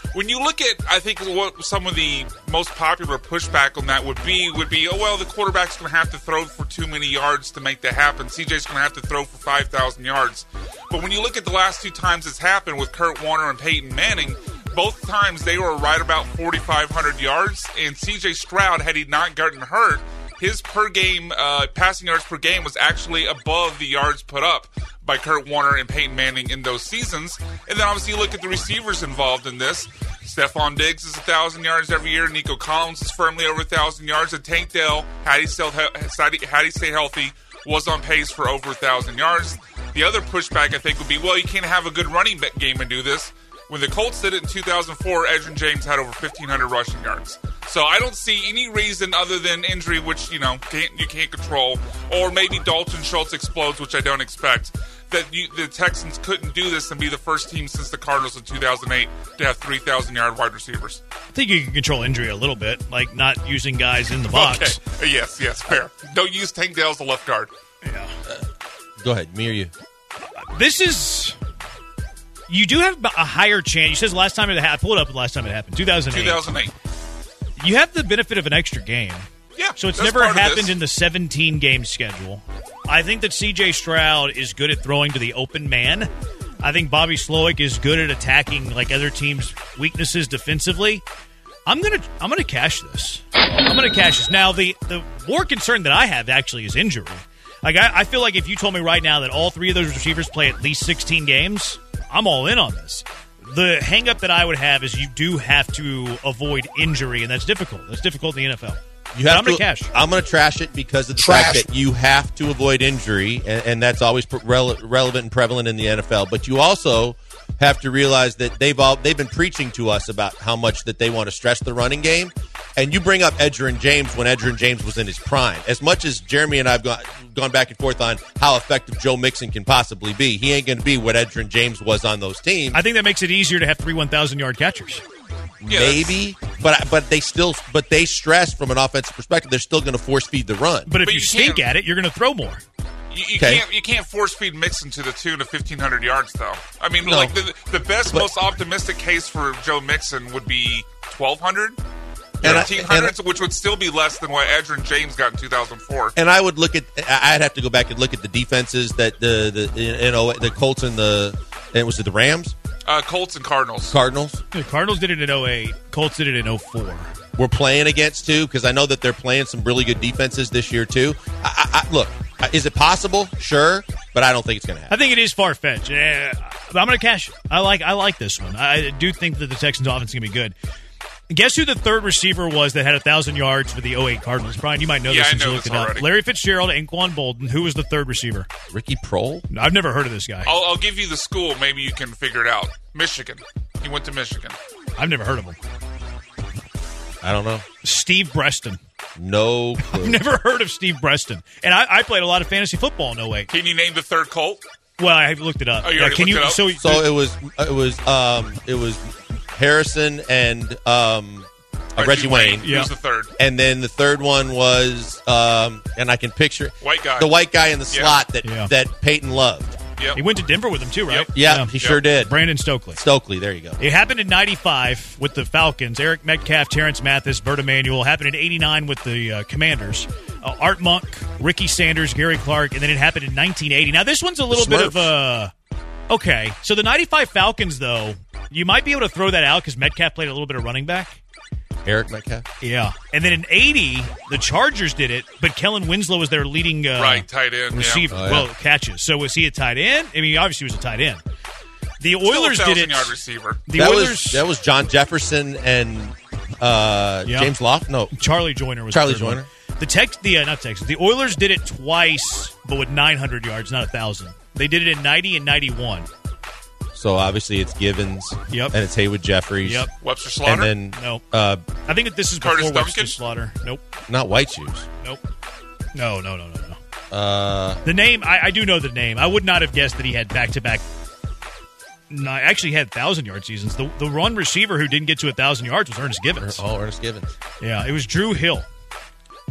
when you look at, I think what some of the most popular pushback on that would be, would be, oh, well, the quarterback's going to have to throw for too many yards to make that happen. C J's going to have to throw for five thousand yards. But when you look at the last two times it's happened with Kurt Warner and Peyton Manning, both times they were right about forty-five hundred yards. And C J Stroud, had he not gotten hurt, his per game, uh, passing yards per game was actually above the yards put up by Kurt Warner and Peyton Manning in those seasons. And then obviously you look at the receivers involved in this. Stephon Diggs is one thousand yards every year. Nico Collins is firmly over one thousand yards. And Tank Dell, had he, still, had he stayed healthy, was on pace for over one thousand yards. The other pushback, I think, would be, well, you can't have a good running game and do this. When the Colts did it in two thousand four, Edgerrin James had over fifteen hundred rushing yards. So I don't see any reason other than injury, which, you know, can't, you can't control, or maybe Dalton Schultz explodes, which I don't expect, that you, the Texans couldn't do this and be the first team since the Cardinals in two thousand eight to have three thousand yard wide receivers. I think you can control injury a little bit, like not using guys in the box. Okay. Yes, yes, fair. Don't use Tank Dell as the left guard. Yeah. Uh, go ahead, me or you? This is... You do have a higher chance. You said last time it happened. Pull it up the last time it happened. two thousand eight. two thousand eight. You have the benefit of an extra game. Yeah. So it's never happened in the seventeen-game schedule. I think that C J Stroud is good at throwing to the open man. I think Bobby Slowick is good at attacking like other teams' weaknesses defensively. I'm gonna I'm gonna cash this. I'm gonna cash this. Now the the more concern that I have actually is injury. Like I, I feel like if you told me right now that all three of those receivers play at least sixteen games, I'm all in on this. The hang-up that I would have is you do have to avoid injury, and that's difficult. That's difficult in the N F L. You have I'm going to to cash. I'm going to trash it because of the Trash. fact that you have to avoid injury, and, and that's always pre- rele- relevant and prevalent in the N F L. But you also have to realize that they've all they've been preaching to us about how much that they want to stress the running game. And you bring up Edgerrin James when Edgerrin James was in his prime. As much as Jeremy and I have gone, gone back and forth on how effective Joe Mixon can possibly be, he ain't going to be what Edgerrin James was on those teams. I think that makes it easier to have three one thousand yard catchers. Yeah, Maybe, but but they still but they stress from an offensive perspective. They're still going to force feed the run. But if But you, you stink can't- at it, you're going to throw more. You, you Okay. can't you can't force feed Mixon to the tune of fifteen hundred yards though. I mean, No. like the the best, But- most optimistic case for Joe Mixon would be twelve hundred, And I- thirteen and hundred, which would still be less than what Edgerrin James got in two thousand four. And I would look at. I'd have to go back and look at the defenses that the the you know the Colts and the and was it the Rams, Uh, Colts and Cardinals. Cardinals The Cardinals did it in oh eight. Colts did it in oh four. were playing against too, because I know that they're playing some really good defenses this year too. I, I, I, look, is it possible? Sure, but I don't think it's going to happen. I think it is far-fetched. Eh, I'm going to cash it. I like I like this one. I do think that the Texans' offense is going to be good. Guess who the third receiver was that had one thousand yards for the oh eight Cardinals? Brian, you might know Yeah, this I since know you looked this it up. already. Larry Fitzgerald and Anquan Bolden. Who was the third receiver? Ricky Prohl? I've never heard of this guy. I'll, I'll give you the school. Maybe you can figure it out. Michigan. He went to Michigan. I've never heard of him. I don't know. Steve Breston. No clue. I've never heard of Steve Breston. And I, I played a lot of fantasy football in oh eight. Can you name the third Colt? Well, I looked it up. Oh, you Yeah, already can looked you? it up? So, So it was it was um it was Harrison and um uh, Reggie Wayne. Yeah. Who's the third? And then the third one was, um, and I can picture White guy. the white guy in the Yeah. slot that Yeah. that Peyton loved. Yep. he went to Denver with him too, right? Yep. Yeah, he sure did. Brandon Stokely. Stokely, there you go. It happened in ninety-five with the Falcons. Eric Metcalf, Terrence Mathis, Bert Emanuel. Happened in eighty-nine with the uh, Commanders. Uh, Art Monk, Ricky Sanders, Gary Clark, and then it happened in nineteen eighty. Now, this one's a little bit of a... Okay, so the ninety-five Falcons, though, you might be able to throw that out because Metcalf played a little bit of running back. Eric Metcalf. Yeah. And then in eighty, the Chargers did it, but Kellen Winslow was their leading uh, Right, tight end. receiver. Oh, yeah. Well, catches. So was he a tight end? I mean, obviously he was a tight end. The Yeah. Oilers Still a did it. thousand-yard receiver. The that Oilers... was that was John Jefferson and uh, Yeah. James Loft. No, Charlie Joyner was Charlie the third one. Joyner. The Tex, the uh, not Texas. The Oilers did it twice, but with nine hundred yards, not a thousand. They did it in ninety and ninety-one. so obviously it's Givens. Yep. And it's Haywood Jeffries. Yep. Webster Slaughter. And then No, uh, I think that this is Curtis before Webster Duncan? Slaughter. Nope, not White Shoes. nope, no, no, no, no, no. Uh, The name, I, I do know the name. I would not have guessed that he had back to back. No, actually had thousand yard seasons. The the run receiver who didn't get to a thousand yards was Ernest Givens. oh, Ernest Givens. Yeah, it was Drew Hill.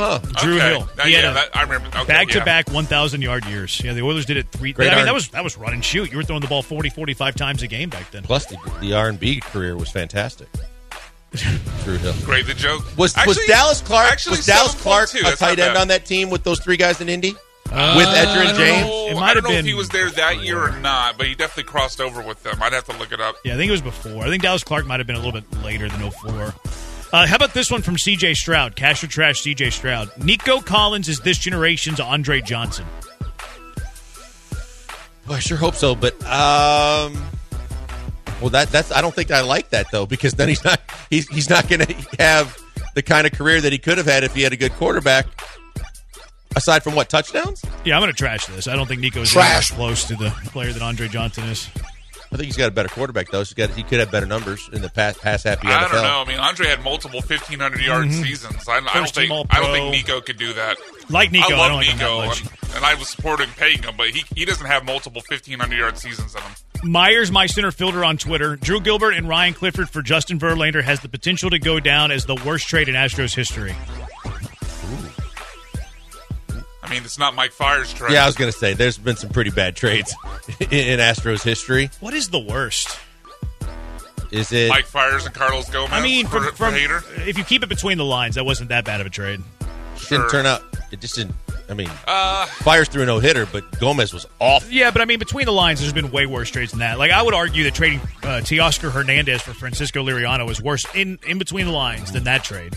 Huh. Drew Okay. Hill. Uh, He yeah, had a that, I remember. Okay, back-to-back one thousand yard years. Yeah, the Oilers did it three. Great I mean, iron. that was that was run and shoot. You were throwing the ball forty, forty-five times a game back then. Plus, the, the R and B career was fantastic. Drew Hill. Great, the joke. Was Actually- was Dallas Clark actually was Dallas seven Clark point two. a That's tight not end bad. on that team with those three guys in Indy Uh, with Edger I and don't James? know- It I might don't have know been if he was there that year or not, but he definitely crossed over with them. I'd have to look it up. Yeah, I think it was before. I think Dallas Clark might have been a little bit later than oh four. Uh, how about this one from C J Stroud? Cash or trash C J Stroud. Nico Collins is this generation's Andre Johnson. Well, I sure hope so, but um, well, that that's I don't think I like that though, because then he's not he's he's not going to have the kind of career that he could have had if he had a good quarterback. Aside from what, touchdowns? Yeah, I'm going to trash this. I don't think Nico's Trash. anywhere close to the player that Andre Johnson is. I think he's got a better quarterback though. He's got he could have better numbers in the pass pass happy N F L. I don't know. I mean, Andre had multiple fifteen hundred yard Mm-hmm. seasons. I, I don't First team think All-Pro. I don't think Nico could do that. Like Nico, I I love don't like him that Nico, much. and, and I was supporting paying him, but he he doesn't have multiple fifteen hundred yard seasons in him. Myers, my center fielder on Twitter. Drew Gilbert and Ryan Clifford for Justin Verlander has the potential to go down as the worst trade in Astros history. I mean, it's not Mike Fiers' trade. Yeah, I was going to say there's been some pretty bad trades in, in Astros history. What is the worst? Is it? Mike Fiers and Carlos Gomez. I mean, for, from, for from Hader. if you keep it between the lines, that wasn't that bad of a trade. Sure. Didn't turn out. It just didn't. I mean, Uh, Fires threw a no hitter, but Gomez was awful. Yeah, but I mean, between the lines, there's been way worse trades than that. Like, I would argue that trading uh, Teoscar Hernandez for Francisco Liriano is worse in, in between the lines than that trade.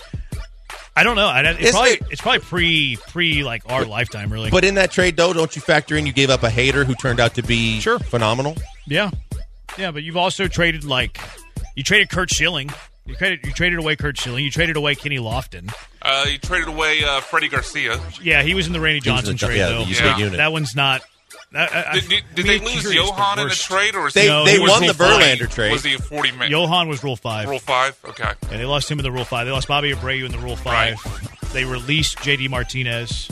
I don't know. I, it's Is probably it- it's probably pre pre like our lifetime, really. But in that trade, though, don't you factor in you gave up a hater who turned out to be Sure. phenomenal? yeah, yeah. But you've also traded like you traded Kurt Schilling. You traded you traded away Kurt Schilling. You traded away Kenny Lofton. uh, you traded away uh, Freddie Garcia. Yeah, he was in the Randy He was Johnson in the- trade yeah, though. the Usac Yeah. unit. That one's not. I, I, Did, did, did I they mean, lose curious, but Johan in the worst. trade, or was They he, No, they he was won Rule the five. Verlander trade. was he a forty man? Johan was Rule Five. Rule five. Okay. Yeah, they lost him in the Rule Five. They lost Bobby Abreu in the Rule Five. They released J D Martinez.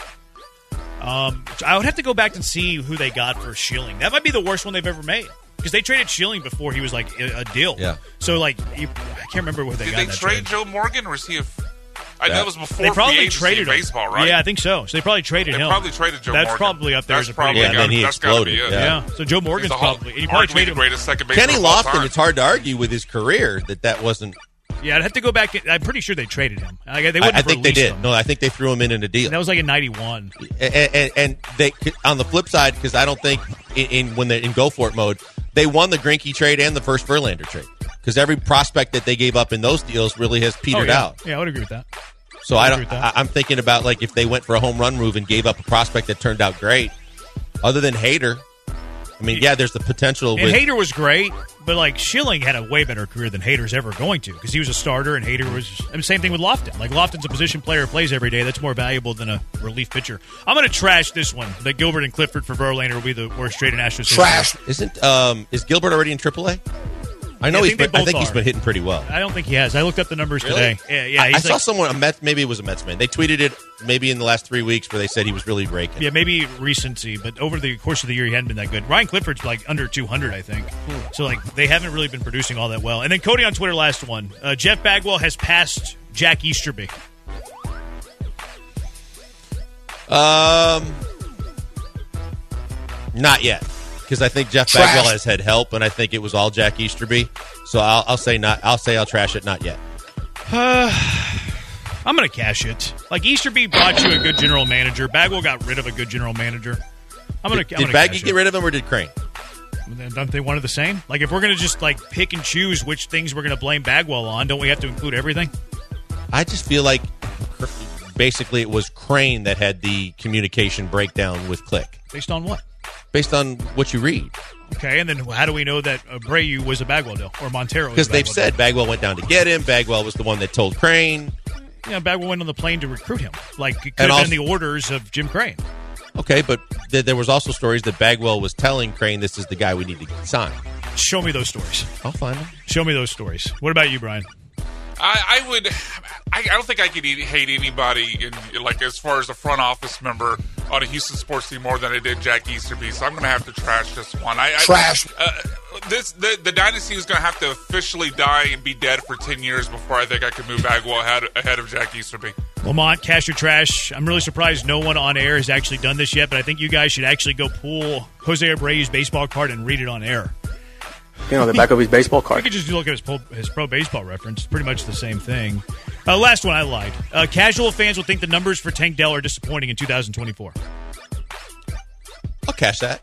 Um, I would have to go back and see who they got for Schilling. That might be the worst one they've ever made because they traded Schilling before he was like a, a deal. Yeah. So like, you, I can't remember what they Did got. they in that trade trade. Joe Morgan, or was he a? F- I Yeah. know it was before They probably free agency traded in him. baseball, right? Yeah, I think so. So they probably traded They him. probably traded Joe That's Morgan. probably up there That's as a pretty probably Yeah, and bad then he that's gotta exploded. be it. Yeah. Yeah. So Joe Morgan's He's the Hall- probably. You probably arguably traded the him. greatest second baseman Kenny of all Lofton, time. it's hard to argue with his career that that wasn't. Yeah, I'd have to go back. I'm pretty sure they traded him. Like, they I, wouldn't I have think they released did. him. No, I think they threw him in in a deal. That was like in ninety-one. and, and, and they on the flip side, because I don't think in, in when they're in go for it mode, they won the Greinke trade and the first Verlander trade because every prospect that they gave up in those deals really has Oh, petered yeah. out. Yeah, I would agree with that. So I I don't. agree with I, that. I'm thinking about like if they went for a home run move and gave up a prospect that turned out great. Other than Hader, I mean, yeah, there's the potential. And with, Hader was great, but like Schilling had a way better career than Hader's ever going to because he was a starter and Hader was. And same thing with Lofton. Like Lofton's a position player who plays every day. That's more valuable than a relief pitcher. I'm going to trash this one. That Gilbert and Clifford for Verlander will be the worst trade in Astros history. Trash. isn't um is Gilbert already in triple A? I know Yeah, I he's think they been. I both think he's are. been hitting pretty well. I don't think he has. I looked up the numbers Really? today. Yeah, yeah. I, I He's saw like, someone a Mets. Maybe it was a Mets man. They tweeted it maybe in the last three weeks where they said he was really raking. yeah, maybe recency, but over the course of the year, he hadn't been that good. Ryan Clifford's like under two hundred, I think. So like they haven't really been producing all that well. And then Cody on Twitter, last one. Uh, Jeff Bagwell has passed Jack Easterby. Um, not yet, because I think Jeff Trash. Bagwell has had help, and I think it was all Jack Easterby. So I'll, I'll say not. I'll say I'll trash it. Not yet. I'm going to cash it. Like Easterby brought you a good general manager. Bagwell got rid of a good general manager. I'm going to. Did Baggy get rid of him, or did Crane? Don't they one of the same? Like if we're going to just like pick and choose which things we're going to blame Bagwell on, don't we have to include everything? I just feel like basically it was Crane that had the communication breakdown with Click, Based on what? based on what you read. Okay, and then how do we know that Abreu was a Bagwell deal or Montero? was a Because they've Bagwell said Bagwell went down to get him. Bagwell was the one that told Crane. deal? Yeah, Bagwell went on the plane to recruit him. Like it could And have also- been the orders of Jim Crane. Okay, but th- there was also stories that Bagwell was telling Crane, "This is the guy we need to sign." Show me those stories. I'll find him. Show me those stories. What about you, Brian? I, I would. I, I don't think I could eat, hate anybody in like as far as a front office member on a Houston sports team more than I did Jack Easterby. So I'm going to have to trash this one. I, I, Trash. Uh, this the, the dynasty is going to have to officially die and be dead for ten years before I think I could move Bagwell ahead, ahead of Jack Easterby. Lamont, cash or trash. I'm really surprised no one on air has actually done this yet, but I think you guys should actually go pull Jose Abreu's baseball card and read it on air. You know, the back of his baseball card. You could just look at his pro, his pro baseball reference. It's pretty much the same thing. Uh, last one, I lied. Uh, casual fans will think the numbers for Tank Dell are disappointing in two thousand twenty-four. I'll cash that.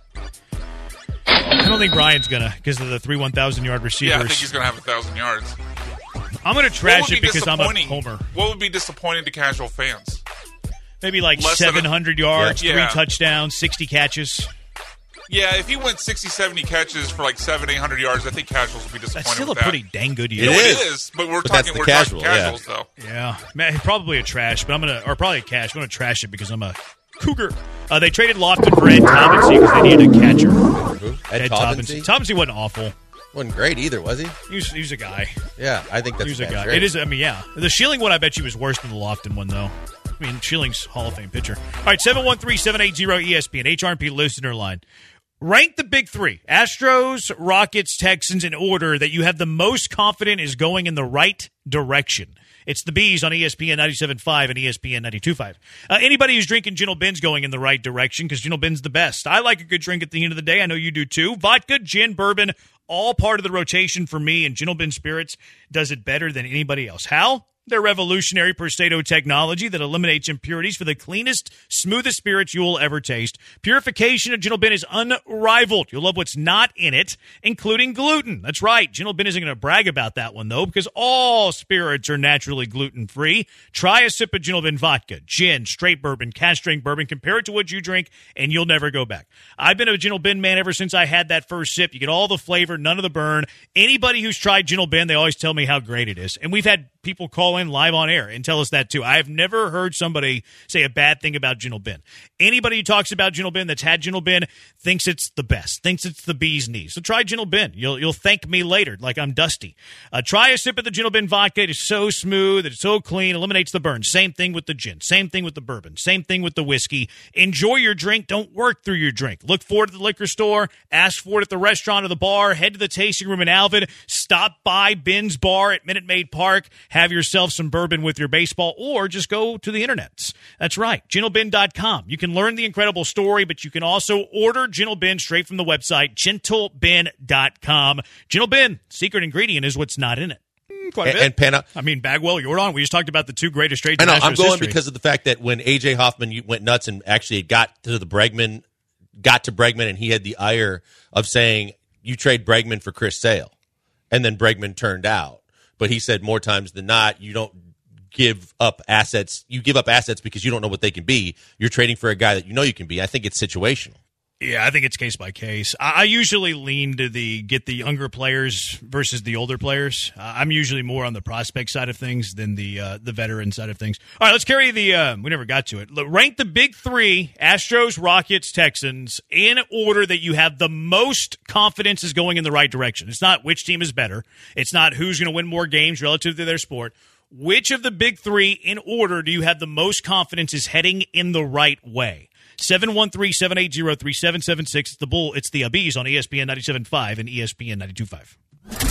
I don't think Brian's going to because of the three one thousand yard receivers. Yeah, I think he's going to have one thousand yards. I'm going to trash it because I'm a homer. What would be disappointing to casual fans? Maybe like Less seven hundred a, yards, yeah. three Yeah. touchdowns, sixty catches. Yeah, if he went sixty, seventy catches for like seven, eight hundred yards, I think casuals would be disappointed. That's still with a that. pretty dang good year. You know, It it is. is, but we're But talking that's the we're casual, talking yeah. casuals though. Yeah, man, probably a trash, but I'm gonna or probably a cash. I'm gonna trash it because I'm a Cougar. Uh, they traded Lofton for Ed Tobinsey because they needed a catcher. Who? Ed, Ed Tobinsey? Tobinsey. Tobinsey wasn't awful. Wasn't great either, was he? He was, he was a guy. Yeah, I think that's He was a bad guy. trade. It is. I mean, yeah. The Schilling one, I bet you was worse than the Lofton one, though. I mean, Schilling's Hall of Fame pitcher. All right, seven one three, seven eight zero, E S P N. H R and P listener line. Rank the big three. Astros, Rockets, Texans in order that you have the most confident is going in the right direction. It's the Bees on E S P N ninety-seven point five and E S P N ninety-two point five. Uh, anybody who's drinking Gentle Bin's going in the right direction because Gentle Bin's the best. I like a good drink at the end of the day. I know you do too. Vodka, gin, bourbon, all part of the rotation for me, and Gentle Bin Spirits does it better than anybody else. How? Their revolutionary Perstato technology that eliminates impurities for the cleanest, smoothest spirits you'll ever taste. Purification of Gentle Bin is unrivaled. You'll love what's not in it, including gluten. That's right. Gentle Bin isn't going to brag about that one, though, because all spirits are naturally gluten-free. Try a sip of Gentle Bin vodka, gin, straight bourbon, cask-strength bourbon. Compare it to what you drink, and you'll never go back. I've been a Gentle Bin man ever since I had that first sip. You get all the flavor, none of the burn. Anybody who's tried Gentle Bin, they always tell me how great it is. And we've had people call in live on air and tell us that too. I've never heard somebody say a bad thing about Gentle Bin. Anybody who talks about Gentle Bin that's had Gentle Bin thinks it's the best, thinks it's the bee's knees. So try Gentle Bin. You'll you'll thank me later like I'm dusty. Uh, try a sip of the Gentle Bin vodka. It is so smooth. It's so clean. Eliminates the burn. Same thing with the gin. Same thing with the bourbon. Same thing with the whiskey. Enjoy your drink. Don't work through your drink. Look for it at the liquor store. Ask for it at the restaurant or the bar. Head to the tasting room in Alvin. Stop by Bin's Bar at Minute Maid Park. Have yourself some bourbon with your baseball, or just go to the internets. That's right, gentle bin dot com. You can learn the incredible story, but you can also order Gentle Bin straight from the website, gentle bin dot com. Gentle Bin, secret ingredient is what's not in it. Mm, quite a and, bit. and Pana, I mean, Bagwell, Jordan, we just talked about the two greatest trades I in know, Astros I'm going history. because of the fact that when A J Hoffman went nuts and actually got to the Bregman, got to Bregman, and he had the ire of saying, you trade Bregman for Chris Sale. And then Bregman turned out. But he said more times than not, you don't give up assets. You give up assets because you don't know what they can be. You're trading for a guy that you know you can be. I think it's situational. Yeah, I think it's case by case. I, I usually lean to the get the younger players versus the older players. Uh, I'm usually more on the prospect side of things than the uh, the veteran side of things. All right, let's carry the. Uh, we never got to it. L- rank the big three: Astros, Rockets, Texans, in order that you have the most confidence is going in the right direction. It's not which team is better. It's not who's going to win more games relative to their sport. Which of the big three, in order, do you have the most confidence is heading in the right way? seven one three, seven eight zero, three seven seven six. It's the Bull. It's the Bees on E S P N ninety-seven point five and E S P N ninety-two point five.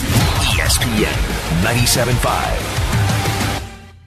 E S P N ninety-seven point five.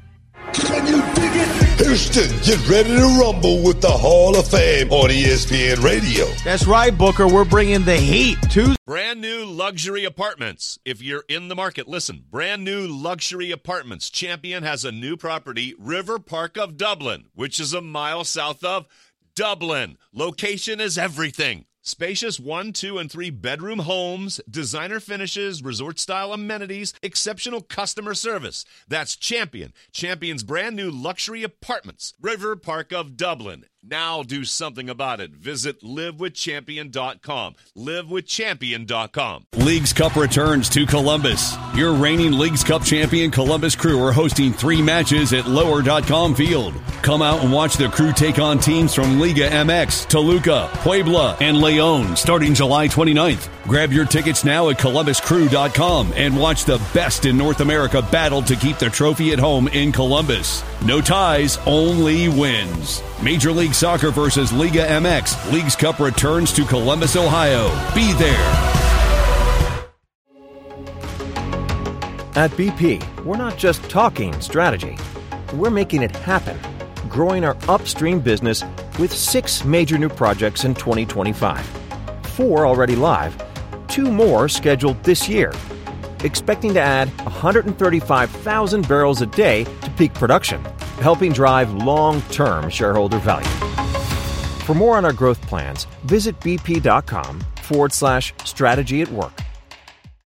Can you dig it? Houston, get ready to rumble with the Hall of Fame on E S P N Radio. That's right, Booker. We're bringing the heat to brand new luxury apartments. If you're in the market, listen. Brand new luxury apartments. Champion has a new property, River Park of Dublin, which is a mile south of Dublin. Location is everything. Spacious one, two, and three bedroom homes, designer finishes, resort-style amenities, exceptional customer service. That's Champion. Champion's brand new luxury apartments. River Park of Dublin. Now do something about it. Visit live with champion dot com. live with champion dot com. Leagues Cup returns to Columbus. Your reigning Leagues Cup champion Columbus Crew are hosting three matches at lower dot com field. Come out and watch the Crew take on teams from Liga M X, Toluca, Puebla, and Leon starting July twenty-ninth. Grab your tickets now at columbus crew dot com and watch the best in North America battle to keep the trophy at home in Columbus. No ties, only wins. Major League Soccer versus Liga M X. Leagues Cup returns to Columbus, Ohio. Be there. At B P, we're not just talking strategy. we're making it happen, growing our upstream business with six major new projects in twenty twenty-five. Four already live, two more scheduled this year, expecting to add one hundred thirty-five thousand barrels a day to peak production, helping drive long-term shareholder value. For more on our growth plans, visit bp.com forward slash strategy at work.